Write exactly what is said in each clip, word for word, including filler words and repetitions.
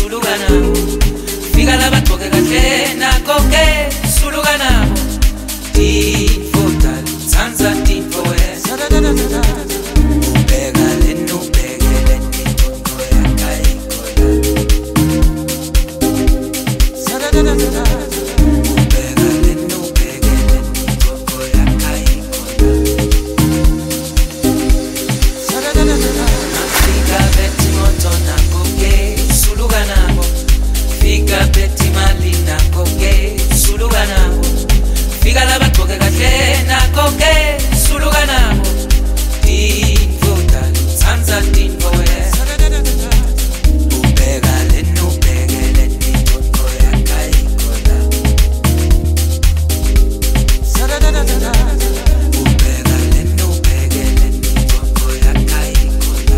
suluka nabo. Fika la bagcoke kahle nakho ke suluka nabo. Tintfo talutsanza tintfo wena. Ubheka lena ubheke lena intfo yakayikhola. Ubheka lena ubheke lena intfo yakayikhola. Fika bethi moto nakho ke suluka nabo. Fika bethi mali nakho ke suluka nabo. Fika la bagcoke kahle nakho ke suluka nabo. Tintfo talutsanza tintfo wena. Ubheka lena ubheke lena intfo yakayikhola. Ubheka lena ubheke lena intfo yakayikhola.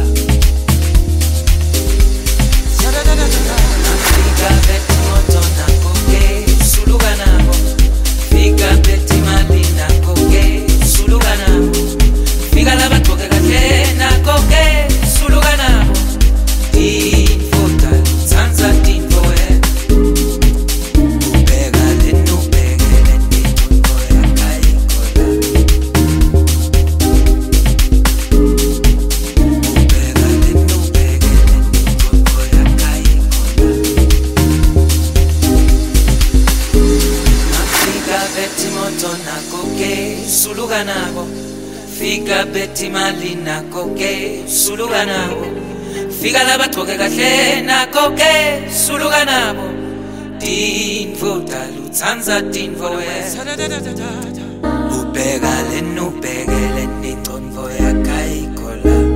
Fika bethi moto nakho ke suluka nabo. Fika bethi mali nakho ke suluka nabo. Fika la bagcoke kahle nakho ke suluka nabo. Tintfo talutsanza tintfo wena. Ubheka lena ubheke lena intfo yakayikhola. Ubheka lena ubheke lena intfo yakayikhola. Fika bethi moto nakho ke suluka nabo. Fika bethi mali nakho ke suluka nabo. Fika la bagcoke kahle nakho ke suluka nabo. Tintfo talutsanza tintfo wena. Ubheka lena ubheke lena intfo yakayikhola.